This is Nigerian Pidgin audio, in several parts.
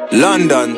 London.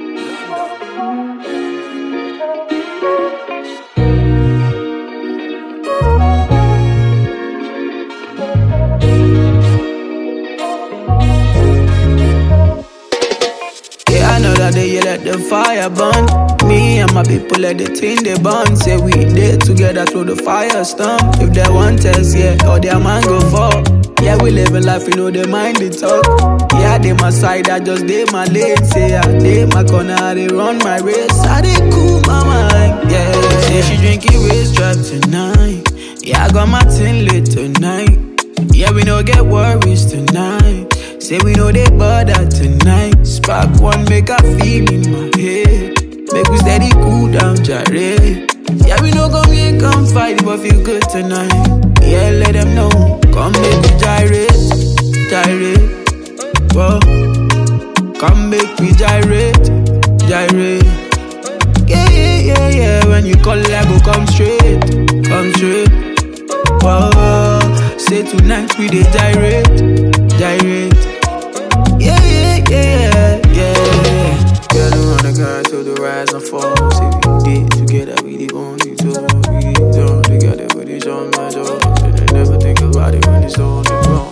Yeah, I know that day you let the fire burn. Me and my people let the thing they burn. Say we did together through the fire storm. If they want us, yeah, or their man go fall. Yeah, we living life, you know they mind the talk. Yeah, they my side, I just they my lane. Say I they my corner, I they run my race. I they cool my mind, yeah. Say she drinking waist trap tonight. Yeah, I got my tin lit tonight. Yeah, we no get worries tonight. Say we know they bother tonight. Spark one, make a feel in my head. Make we steady cool down, jare. Yeah, we no come here, come fight, but feel good tonight. Yeah, let them know. Come make we gyrate, gyrate. Whoa. Come make we gyrate, gyrate. Yeah, yeah, yeah, yeah. When you call, I go come straight, come straight. Whoa. Say tonight we dey gyrate, gyrate. Yeah, yeah, yeah, yeah, yeah. Girl, I wanna go to the rise and fall. Say we did together, we the only two. We done together with each on my job. And I never think about it when it's all wrong.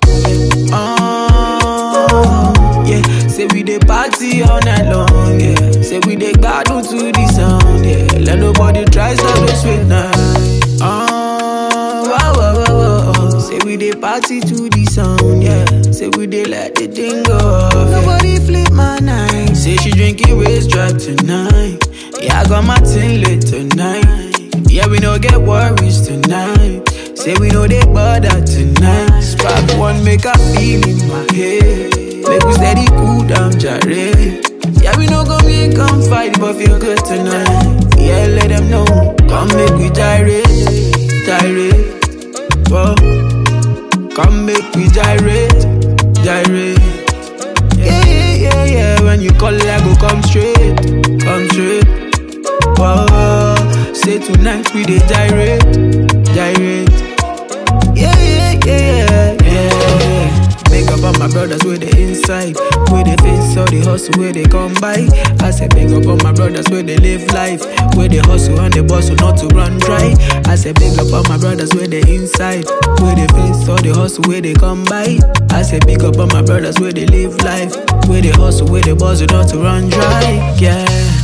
Yeah. Say we dey party all night long, yeah. Say we dey gbadun to the sound, yeah. Let nobody try stop the sweet night. Wow, wow, wow, wow. Say we dey party to the sound, yeah. Say we dey let the thing go off, yeah. Nobody flip my night. Say she drinking waist trap tonight. Yeah, I got my tin lit tonight. Yeah, we no get worries tonight. Say we know they bother tonight. Spark one, make a feel in my head. Make we steady cool down, jare. Yeah, we no come here, come fight, but feel good tonight. Yeah, let them know. Come make we gyrate, gyrate. Whoa. Come make we gyrate, gyrate. Yeah, yeah, yeah, yeah. When you call, I go come straight, come straight. Whoa. Say tonight we dey gyrate, gyrate. Yeah, yeah, yeah, yeah, yeah. Big up on my brothers with the inside, with the face all the hustle where they come by. I say big up on my brothers where they live life, where they hustle and they bustle not to run dry. I say big up on my brothers where they inside, where they face all the hustle where they come by. I say big up on my brothers where they live life, where they hustle, where they bustle not to run dry. Yeah.